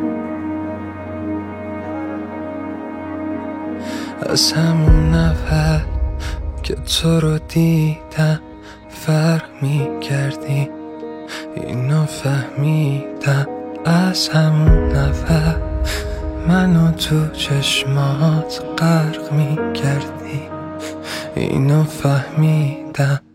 از همون اول که تو رو دیدم فرق می‌کردی، اینو فهمیدم. از همون اول منو تو چشمات غرق می‌کردی، اینو فهمیدم.